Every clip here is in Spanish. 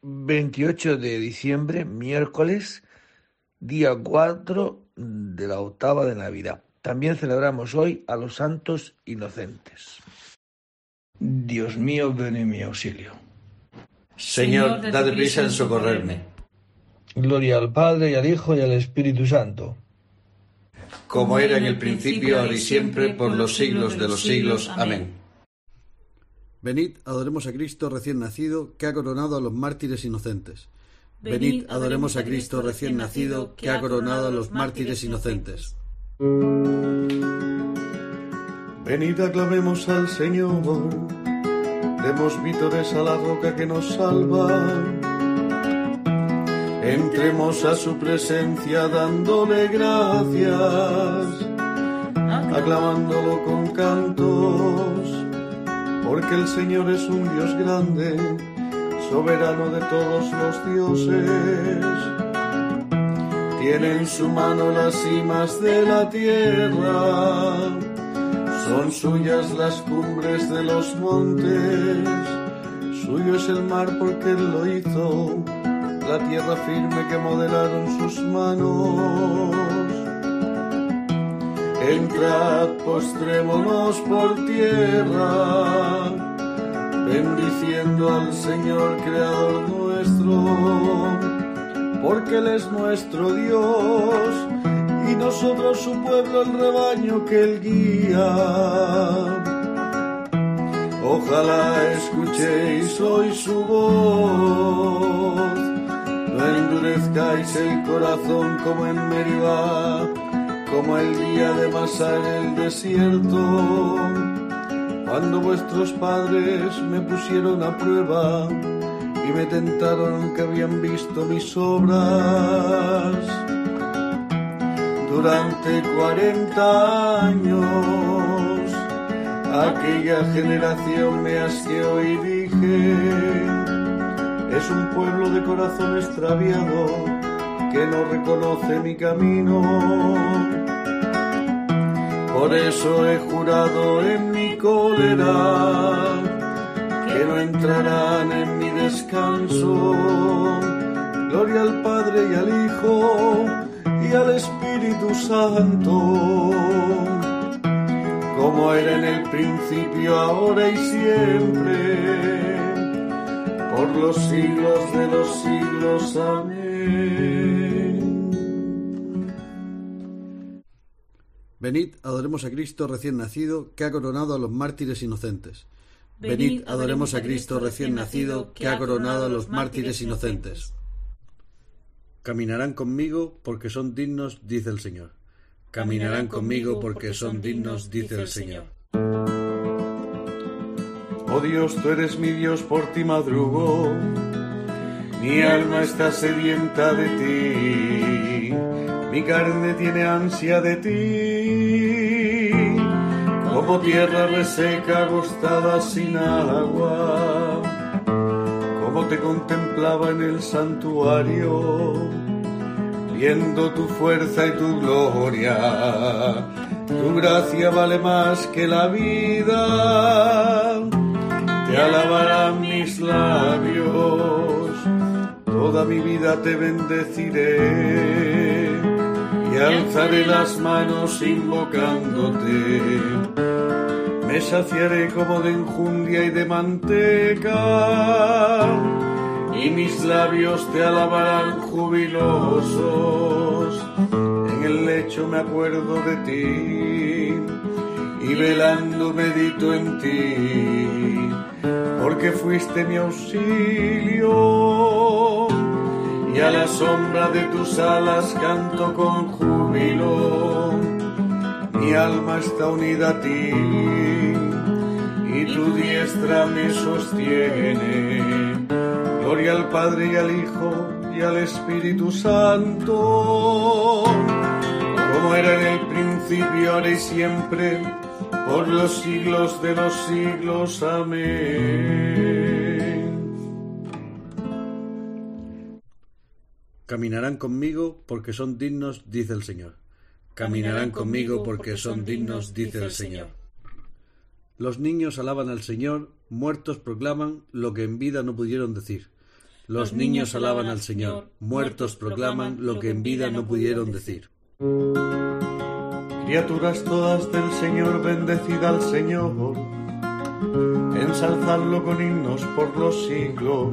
28 de diciembre, miércoles, día 4 de la octava de Navidad. También celebramos hoy a los santos inocentes. Dios mío, ven en mi auxilio. Señor, dad prisa en socorrerme. Gloria al Padre, y al Hijo, y al Espíritu Santo. Como era en el principio, ahora y siempre, por los siglos de los siglos. Amén. Venid, adoremos a Cristo recién nacido, que ha coronado a los mártires inocentes. Venid, adoremos a Cristo recién nacido, que ha coronado a los mártires inocentes. Venid, aclamemos al Señor, demos vítores a la roca que nos salva. Entremos a su presencia dándole gracias, aclamándolo con cantos, porque el Señor es un Dios grande, soberano de todos los dioses. Tiene en su mano las cimas de la tierra, son suyas las cumbres de los montes, suyo es el mar porque Él lo hizo, la tierra firme que modelaron sus manos. Entrad, postrémonos por tierra, bendiciendo al Señor Creador nuestro, porque Él es nuestro Dios, y nosotros su pueblo, el rebaño que Él guía. Ojalá escuchéis hoy su voz, no endurezcáis el corazón como en Meribá, como el día de Masá en el desierto, cuando vuestros padres me pusieron a prueba y me tentaron aunque habían visto mis obras. Durante 40 años aquella generación me asqueó y dije: es un pueblo de corazón extraviado que no reconoce mi camino. Por eso he jurado en mi cólera que no entrarán en mi descanso. Gloria al Padre y al Hijo y al Espíritu Santo, como era en el principio, ahora y siempre, por los siglos de los siglos. Amén. Venid, adoremos a Cristo recién nacido, que ha coronado a los mártires inocentes. Venid, adoremos a Cristo recién nacido, que ha coronado a los mártires inocentes. Caminarán conmigo porque son dignos, dice el Señor. Caminarán conmigo porque son dignos, dice el Señor. Oh Dios, tú eres mi Dios, por ti madrugo, mi alma está sedienta de ti, mi carne tiene ansia de ti, como tierra reseca, agostada sin agua, como te contemplaba en el santuario, viendo tu fuerza y tu gloria. Tu gracia vale más que la vida, te alabarán mis labios, toda mi vida te bendeciré y alzaré las manos invocándote. Me saciaré como de enjundia y de manteca, y mis labios te alabarán jubilosos. En el lecho me acuerdo de ti y velando medito en ti, porque fuiste mi auxilio, y a la sombra de tus alas canto con júbilo. Mi alma está unida a ti y tu diestra me sostiene. Gloria al Padre y al Hijo y al Espíritu Santo, como era en el principio, ahora y siempre, por los siglos de los siglos. Amén. Caminarán conmigo porque son dignos, dice el Señor. Caminarán conmigo porque son dignos, dice el Señor. Los niños alaban al Señor, muertos proclaman lo que en vida no pudieron decir. Los niños alaban al Señor, muertos proclaman lo que en vida no pudieron decir. Criaturas todas del Señor, bendecid al Señor, ensalzadlo con himnos por los siglos.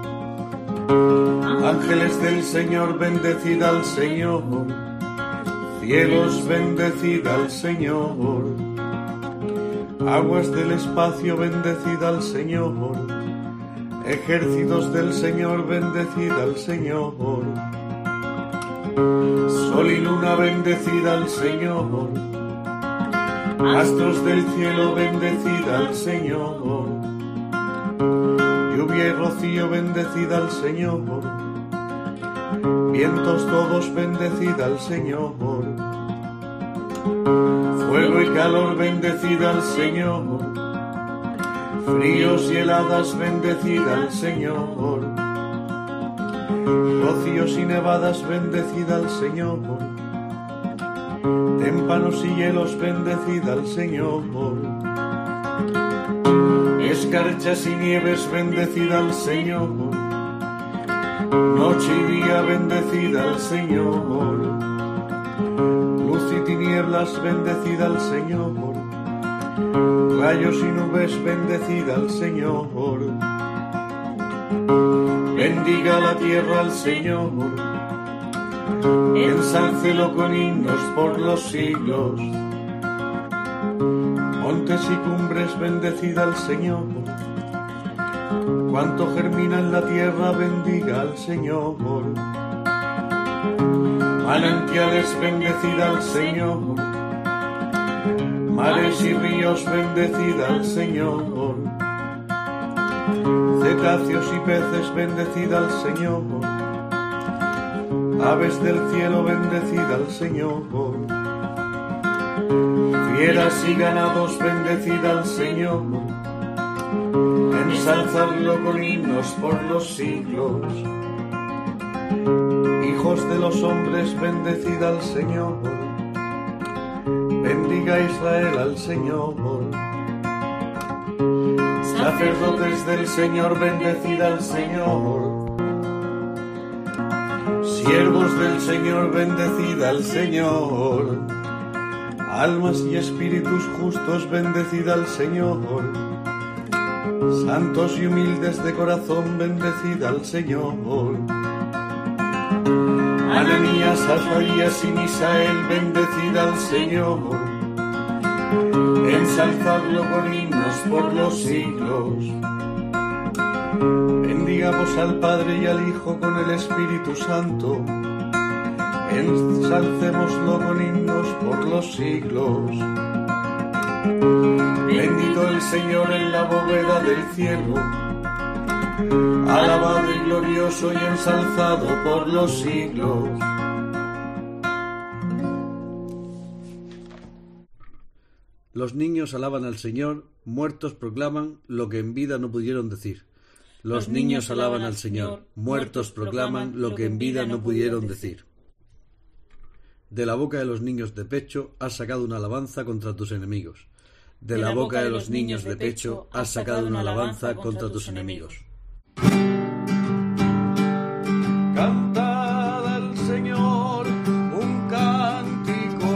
Ángeles del Señor, bendecid al Señor, cielos, bendecid al Señor, aguas del espacio, bendecid al Señor, ejércitos del Señor, bendecid al Señor, sol y luna, bendecid al Señor, astros del cielo, bendecid al Señor, lluvia y rocío, bendecid al Señor, vientos todos, bendecid al Señor, fuego y calor, bendecid al Señor, fríos y heladas, bendecid al Señor, rocíos y nevadas, bendecid al Señor, témpanos y hielos, bendecid al Señor, escarchas y nieves, bendecid al Señor, noche y día, bendecid al Señor, luz y tinieblas, bendecid al Señor, rayos y nubes, bendecid al Señor, bendiga la tierra al Señor, ensálcelo con himnos por los siglos. Montes y cumbres, bendecid al Señor, cuanto germina en la tierra, bendiga al Señor. Manantiales, bendecid al Señor, mares y ríos, bendecid al Señor, cetáceos y peces, bendecid al Señor, aves del cielo, bendecid al Señor, fieras y ganados, bendecid al Señor, ensalzadlo con himnos por los siglos. Hijos de los hombres, bendecid al Señor, bendiga Israel al Señor. Sacerdotes del Señor, bendecid al Señor. Siervos del Señor, bendecid al Señor. Almas y espíritus justos, bendecid al Señor. Santos y humildes de corazón, bendecid al Señor. Ananías, Azarías y Misael, bendecid al Señor. Ensalzadlo con himnos por los siglos. Bendigamos al Padre y al Hijo con el Espíritu Santo. Ensalcémoslo con himnos por los siglos. Bendito el Señor en la bóveda del cielo, alabado y glorioso y ensalzado por los siglos. Los niños alaban al Señor, muertos proclaman lo que en vida no pudieron decir. Los niños alaban al Señor, muertos proclaman lo que en vida no pudieron decir. De la boca de los niños de pecho has sacado una alabanza contra tus enemigos. De la boca de los niños de pecho has sacado una alabanza contra tus enemigos. Cantad al Señor un cántico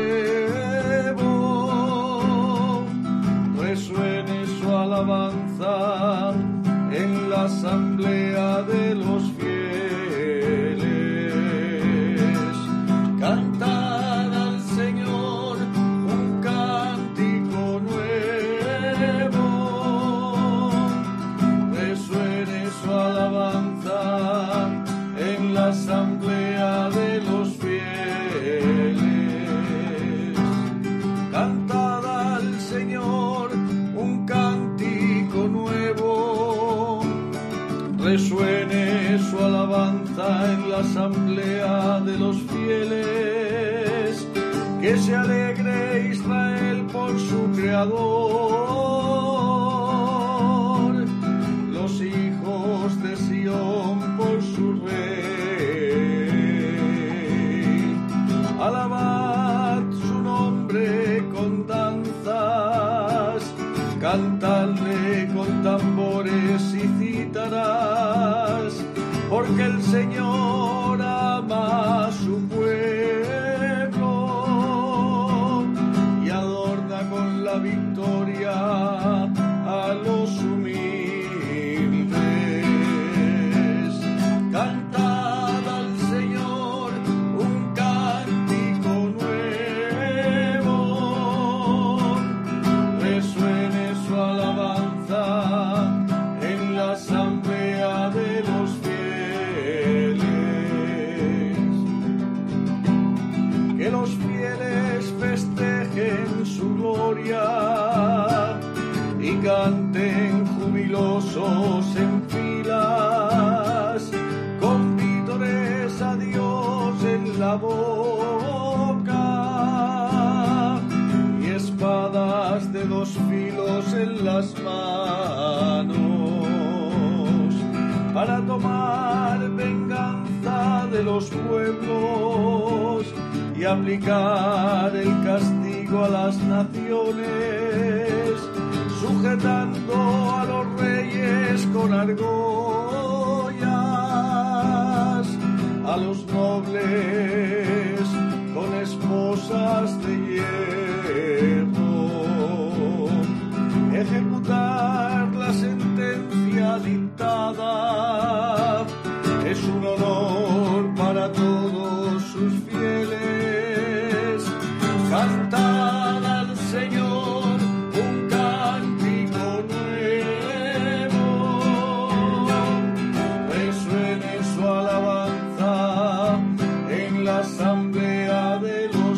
nuevo, resuene su alabanza en la asamblea de los fieles. Cantad al Señor un cántico nuevo, resuene su alabanza en la asamblea de los fieles. Cantad al Señor un cántico nuevo, resuene su alabanza en la asamblea de los fieles. Que se alegre Israel por su Creador, los hijos de Sión por su Rey. Alabad su nombre con danzas, cantadle con tambores y cítaras, Señor ama a su pueblo y adorna con la victoria a los humildes. Cantad al Señor un cántico nuevo, resuene su alabanza en la asamblea de los fieles. Que los fieles festejen su gloria y canten jubilosos en filas, con vítores a Dios en la boca y espadas de dos filos en las manos, para tomar venganza de los pueblos y aplicar el castigo a las naciones, sujetando a los reyes con argollas, a los nobles con esposas de hierro, ejecutar la sentencia dictada es un honor para todos sus fieles. Cantad al Señor un cántico nuevo, resuene su alabanza en la asamblea de los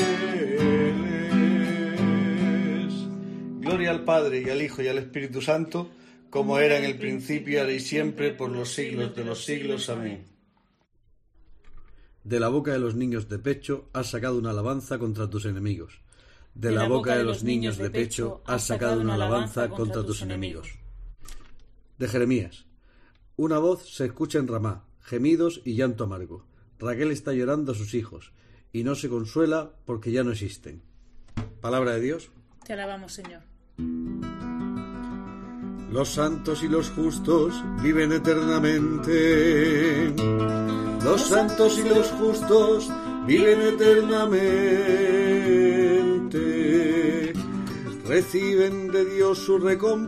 fieles. Gloria al Padre y al Hijo y al Espíritu Santo, como era en el principio, ahora y siempre, por los siglos de los siglos. Amén. De la boca de los niños de pecho has sacado una alabanza contra tus enemigos. De la boca de los niños de pecho has sacado una alabanza contra tus enemigos. De Jeremías. Una voz se escucha en Ramá, gemidos y llanto amargo. Raquel está llorando a sus hijos y no se consuela porque ya no existen. Palabra de Dios. Te alabamos, Señor. Los santos y los justos viven eternamente. Los santos y los justos viven eternamente. Reciben de Dios su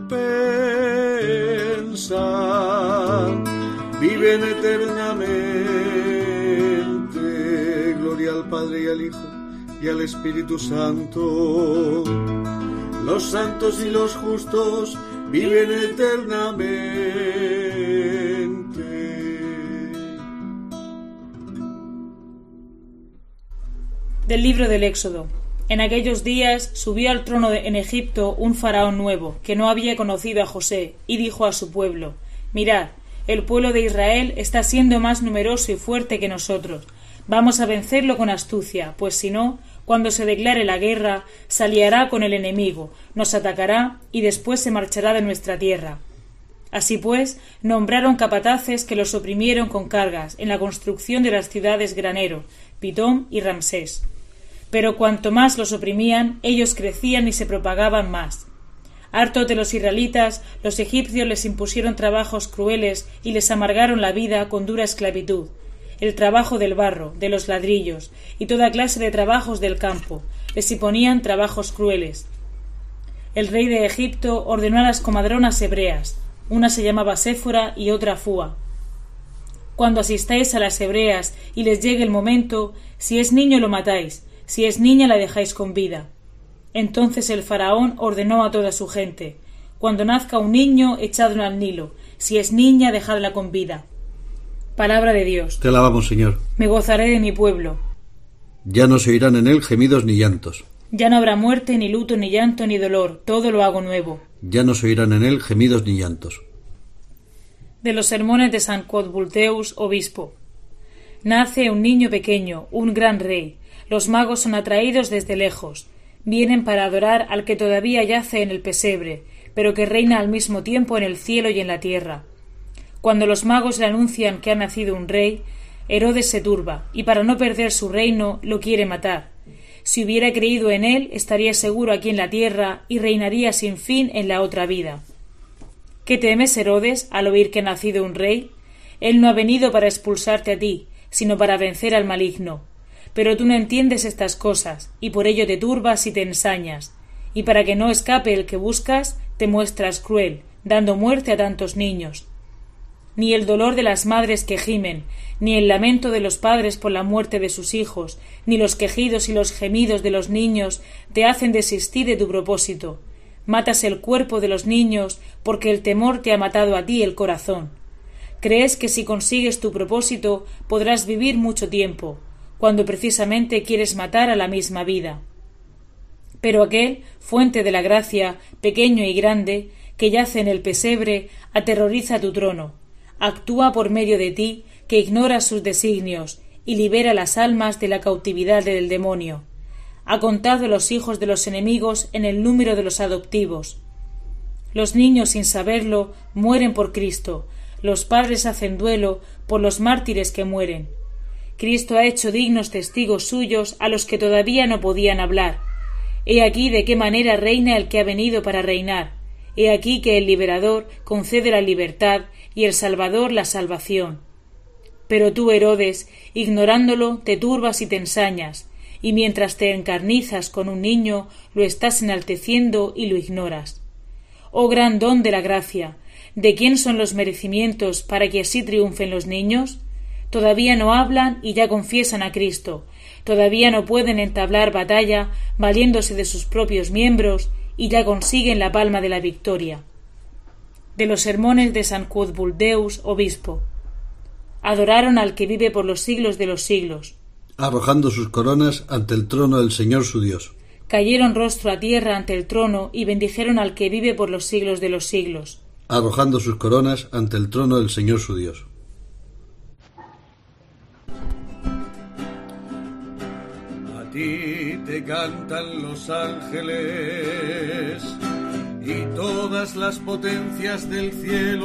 recompensa. Viven eternamente. Gloria al Padre y al Hijo y al Espíritu Santo. Los santos y los justos viven eternamente. Del libro del Éxodo. En aquellos días subió al trono en Egipto un faraón nuevo, que no había conocido a José, y dijo a su pueblo: Mirad, el pueblo de Israel está siendo más numeroso y fuerte que nosotros. Vamos a vencerlo con astucia, pues si no, cuando se declare la guerra, se aliará con el enemigo, nos atacará y después se marchará de nuestra tierra. Así pues, nombraron capataces que los oprimieron con cargas en la construcción de las ciudades Granero, Pitón y Ramsés. Pero cuanto más los oprimían, ellos crecían y se propagaban más. Hartos de los israelitas, los egipcios les impusieron trabajos crueles y les amargaron la vida con dura esclavitud, el trabajo del barro, de los ladrillos y toda clase de trabajos del campo. Les imponían trabajos crueles. El rey de Egipto ordenó a las comadronas hebreas, una se llamaba Séfora y otra Fúa: Cuando asistáis a las hebreas y les llegue el momento, si es niño lo matáis, si es niña la dejáis con vida. Entonces el faraón ordenó a toda su gente: Cuando nazca un niño, echadlo al Nilo, si es niña, dejadla con vida. Palabra de Dios. Te alabamos, Señor. Me gozaré de mi pueblo. Ya no se oirán en él gemidos ni llantos. Ya no habrá muerte, ni luto, ni llanto, ni dolor, todo lo hago nuevo. Ya no se oirán en él gemidos ni llantos. De los sermones de San Codbulteus, obispo. Nace un niño pequeño, un gran rey. Los magos son atraídos desde lejos. Vienen para adorar al que todavía yace en el pesebre, pero que reina al mismo tiempo en el cielo y en la tierra. Cuando los magos le anuncian que ha nacido un rey, Herodes se turba, y para no perder su reino lo quiere matar. Si hubiera creído en él, estaría seguro aquí en la tierra y reinaría sin fin en la otra vida. ¿Qué temes, Herodes, al oír que ha nacido un rey? Él no ha venido para expulsarte a ti, sino para vencer al maligno. Pero tú no entiendes estas cosas, y por ello te turbas y te ensañas. Y para que no escape el que buscas, te muestras cruel, dando muerte a tantos niños. Ni el dolor de las madres que gimen, ni el lamento de los padres por la muerte de sus hijos, ni los quejidos y los gemidos de los niños te hacen desistir de tu propósito. Matas el cuerpo de los niños porque el temor te ha matado a ti el corazón. Crees que si consigues tu propósito podrás vivir mucho tiempo, cuando precisamente quieres matar a la misma vida. Pero aquel, fuente de la gracia, pequeño y grande, que yace en el pesebre, aterroriza tu trono. Actúa por medio de ti, que ignoras sus designios, y libera las almas de la cautividad del demonio. Ha contado los hijos de los enemigos en el número de los adoptivos. Los niños, sin saberlo, mueren por Cristo. Los padres hacen duelo por los mártires que mueren. Cristo ha hecho dignos testigos suyos a los que todavía no podían hablar. He aquí de qué manera reina el que ha venido para reinar. He aquí que el Liberador concede la libertad y el Salvador la salvación. Pero tú, Herodes, ignorándolo, te turbas y te ensañas, y mientras te encarnizas con un niño, lo estás enalteciendo y lo ignoras. Oh gran don de la gracia, ¿de quién son los merecimientos para que así triunfen los niños? Todavía no hablan y ya confiesan a Cristo, todavía no pueden entablar batalla valiéndose de sus propios miembros y ya consiguen la palma de la victoria. De los sermones de San Cuthbuldeus, obispo. Adoraron al que vive por los siglos de los siglos, arrojando sus coronas ante el trono del Señor su Dios. Cayeron rostro a tierra ante el trono y bendijeron al que vive por los siglos de los siglos, arrojando sus coronas ante el trono del Señor su Dios. A ti te cantan los ángeles y todas las potencias del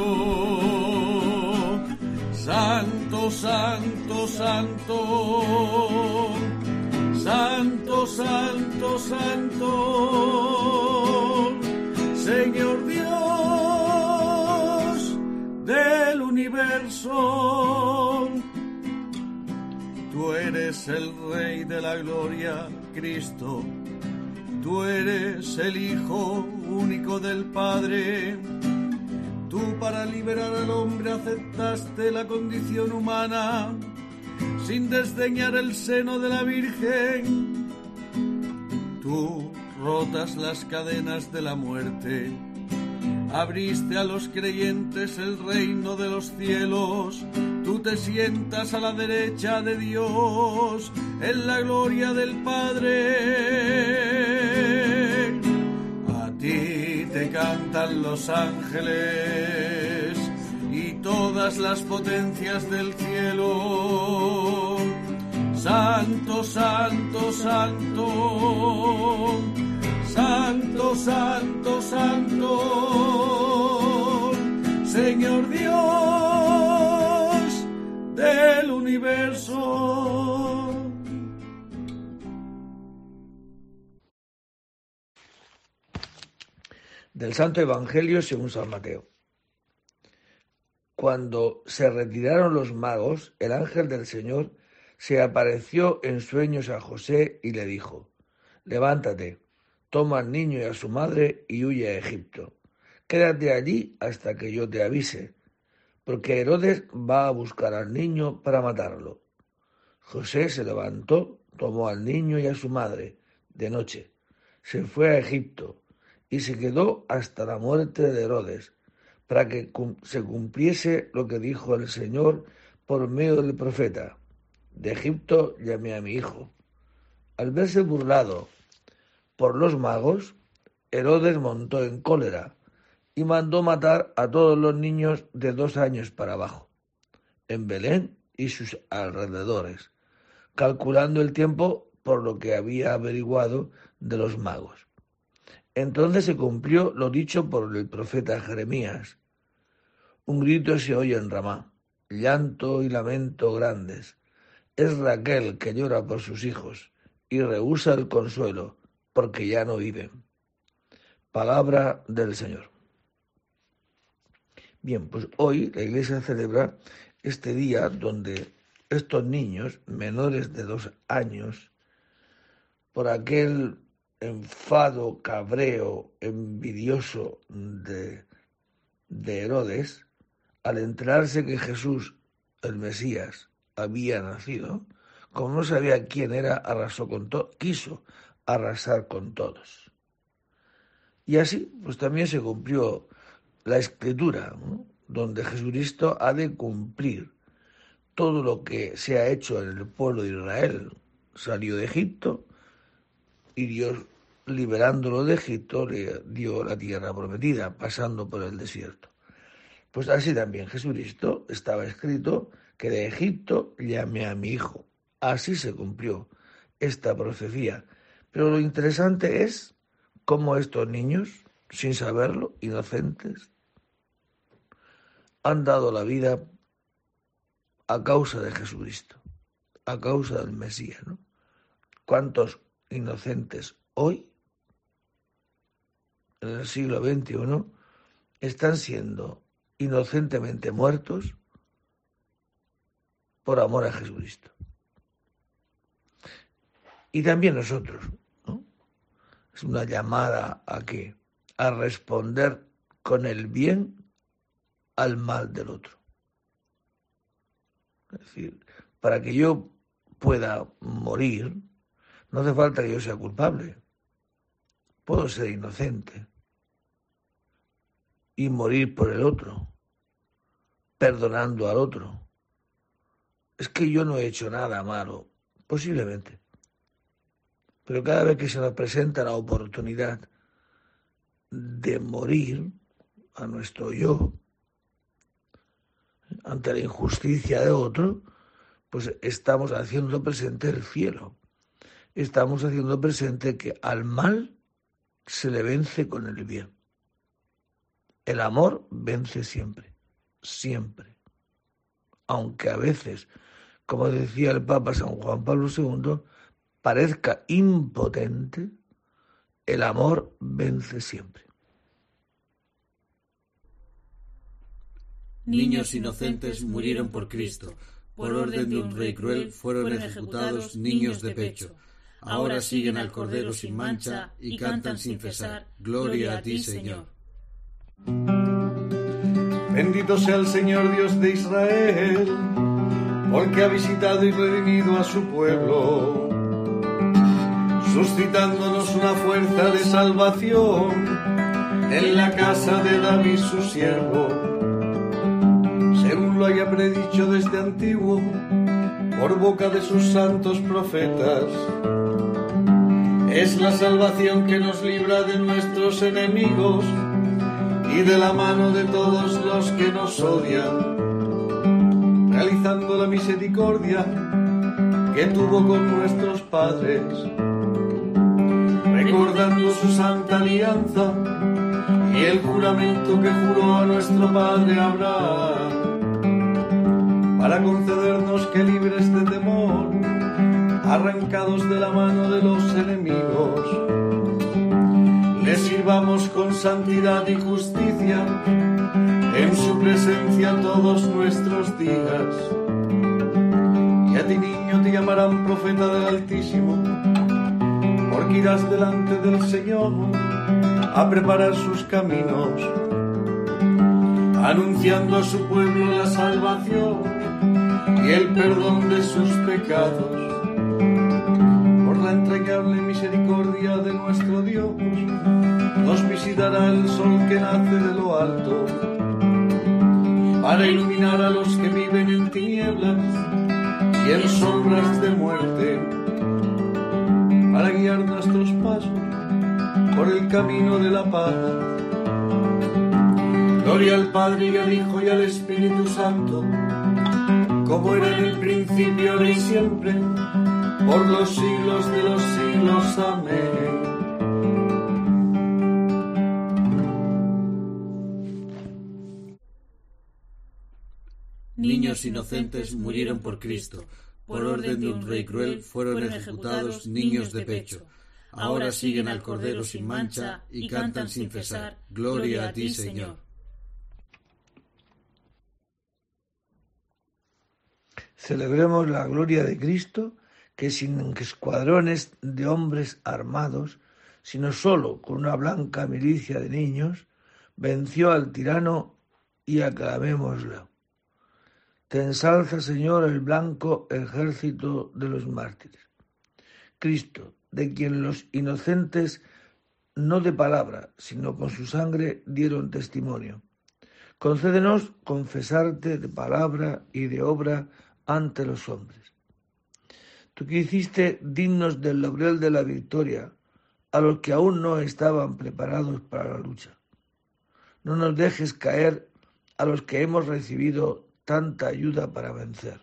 cielo. Santo, santo, santo, santo, santo, santo, Señor Dios del universo. Tú eres el Rey de la gloria, Cristo. Tú eres el Hijo único del Padre. Tú para liberar al hombre aceptaste la condición humana, sin desdeñar el seno de la Virgen. Tú rotas las cadenas de la muerte, abriste a los creyentes el reino de los cielos. Tú te sientas a la derecha de Dios, en la gloria del Padre. A ti te cantan los ángeles y todas las potencias del cielo. Santo, santo, santo, santo, santo, santo, Señor Dios del universo. Del Santo Evangelio según San Mateo. Cuando se retiraron los magos, el ángel del Señor se apareció en sueños a José y le dijo: levántate, toma al niño y a su madre y huye a Egipto. Quédate allí hasta que yo te avise, porque Herodes va a buscar al niño para matarlo. José se levantó, tomó al niño y a su madre de noche, se fue a Egipto y se quedó hasta la muerte de Herodes, para que se cumpliese lo que dijo el Señor por medio del profeta: de Egipto llamé a mi hijo. Al verse burlado por los magos, Herodes montó en cólera y mandó matar a todos los niños de 2 años para abajo, en Belén y sus alrededores, calculando el tiempo por lo que había averiguado de los magos. Entonces se cumplió lo dicho por el profeta Jeremías. Un grito se oye en Ramá, llanto y lamento grandes. Es Raquel que llora por sus hijos y rehúsa el consuelo, porque ya no viven. Palabra del Señor. Bien, pues hoy la Iglesia celebra este día donde estos niños menores de 2 años, por aquel enfado, cabreo, envidioso de Herodes, al enterarse que Jesús, el Mesías, había nacido, como no sabía quién era, arrasó con todo, quiso arrasar con todos. Y así, pues también se cumplió la Escritura, ¿no?, donde Jesucristo ha de cumplir todo lo que se ha hecho en el pueblo de Israel. Salió de Egipto y Dios, liberándolo de Egipto, le dio la tierra prometida, pasando por el desierto. Pues así también Jesucristo, estaba escrito que de Egipto llamé a mi hijo. Así se cumplió esta profecía. Pero lo interesante es cómo estos niños, sin saberlo, inocentes, han dado la vida a causa de Jesucristo, a causa del Mesías, ¿no? ¿Cuántos inocentes hoy, en el siglo XXI, están siendo inocentemente muertos por amor a Jesucristo? Y también nosotros, ¿no? Es una llamada a ¿qué? A responder con el bien al mal del otro. Es decir, para que yo pueda morir, no hace falta que yo sea culpable. Puedo ser inocente y morir por el otro, perdonando al otro. Es que yo no he hecho nada malo, posiblemente. Pero cada vez que se nos presenta la oportunidad de morir a nuestro yo, ante la injusticia de otro, pues estamos haciendo presente el cielo. Estamos haciendo presente que al mal se le vence con el bien. El amor vence siempre, siempre. Aunque a veces, como decía el Papa San Juan Pablo II, parezca impotente, el amor vence siempre. Niños inocentes murieron por Cristo. Por orden de un rey cruel fueron ejecutados niños de pecho. Ahora siguen al Cordero sin mancha y cantan sin cesar. Gloria a ti, Señor. Bendito sea el Señor Dios de Israel, porque ha visitado y redimido a su pueblo, suscitándonos una fuerza de salvación en la casa de David su siervo, según lo haya predicho desde antiguo por boca de sus santos profetas. Es la salvación que nos libra de nuestros enemigos y de la mano de todos los que nos odian, realizando la misericordia que tuvo con nuestros padres, recordando su santa alianza y el juramento que juró a nuestro padre Abraham, para concedernos que libres de temor, arrancados de la mano de los enemigos, le sirvamos con santidad y justicia en su presencia todos nuestros días. Y a ti, niño, te llamarán profeta del Altísimo, porque irás delante del Señor a preparar sus caminos, anunciando a su pueblo la salvación y el perdón de sus pecados. Por la entrañable misericordia de nuestro Dios, nos visitará el sol que nace de lo alto, para iluminar a los que viven en tinieblas y en sombras de muerte, para guiar nuestros pasos por el camino de la paz. Gloria al Padre y al Hijo y al Espíritu Santo, como era en el principio, ahora y siempre, por los siglos de los siglos. Amén. Niños inocentes murieron por Cristo. Por orden de un rey cruel fueron ejecutados niños de pecho. Ahora siguen al Cordero sin mancha y cantan sin cesar. Gloria a ti, Señor. Celebremos la gloria de Cristo, que sin escuadrones de hombres armados, sino solo con una blanca milicia de niños, venció al tirano, y aclamémoslo. Te ensalza, Señor, el blanco ejército de los mártires. Cristo, de quien los inocentes, no de palabra, sino con su sangre, dieron testimonio. Concédenos confesarte de palabra y de obra ante los hombres. Tú que hiciste dignos del laurel de la victoria a los que aún no estaban preparados para la lucha. No nos dejes caer a los que hemos recibido tanta ayuda para vencer.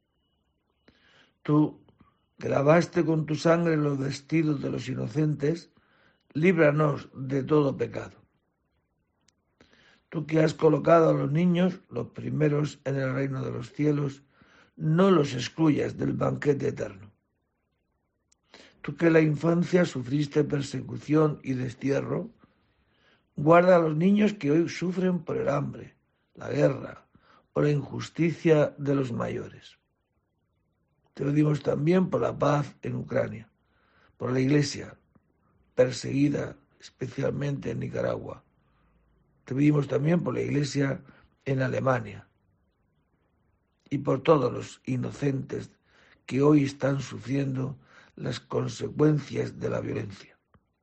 Tú, que lavaste con tu sangre los vestidos de los inocentes, líbranos de todo pecado. Tú que has colocado a los niños, los primeros en el reino de los cielos, no los excluyas del banquete eterno. Tú que en la infancia sufriste persecución y destierro, guarda a los niños que hoy sufren por el hambre, la guerra o la injusticia de los mayores. Te pedimos también por la paz en Ucrania, por la Iglesia perseguida, especialmente en Nicaragua. Te pedimos también por la Iglesia en Alemania y por todos los inocentes que hoy están sufriendo las consecuencias de la violencia.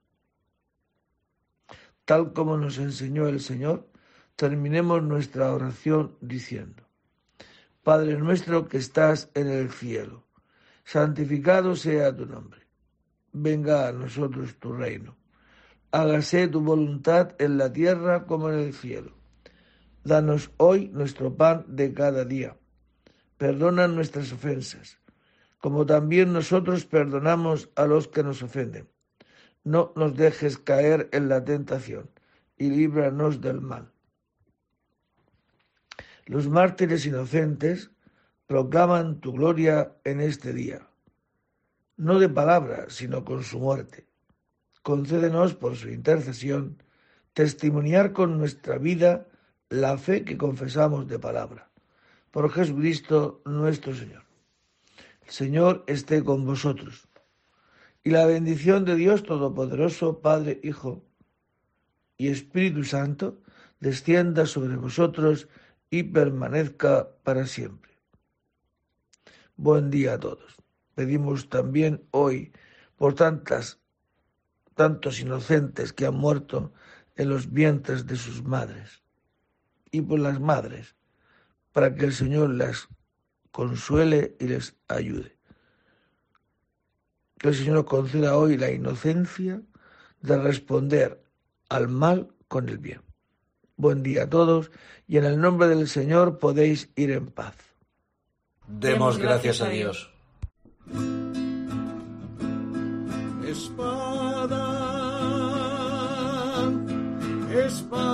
Tal como nos enseñó el Señor, terminemos nuestra oración diciendo: Padre nuestro que estás en el cielo, santificado sea tu nombre. Venga a nosotros tu reino. Hágase tu voluntad en la tierra como en el cielo. Danos hoy nuestro pan de cada día. Perdona nuestras ofensas, como también nosotros perdonamos a los que nos ofenden. No nos dejes caer en la tentación y líbranos del mal. Los mártires inocentes proclaman tu gloria en este día, no de palabra, sino con su muerte. Concédenos por su intercesión testimoniar con nuestra vida la fe que confesamos de palabra. Por Jesucristo nuestro Señor. El Señor esté con vosotros. Y la bendición de Dios Todopoderoso, Padre, Hijo y Espíritu Santo, descienda sobre vosotros y permanezca para siempre. Buen día a todos. Pedimos también hoy por tantos inocentes que han muerto en los vientres de sus madres y por las madres, para que el Señor las consuele y les ayude. Que el Señor nos conceda hoy la inocencia de responder al mal con el bien. Buen día a todos y en el nombre del Señor podéis ir en paz. Demos gracias a Dios. Espada, espada.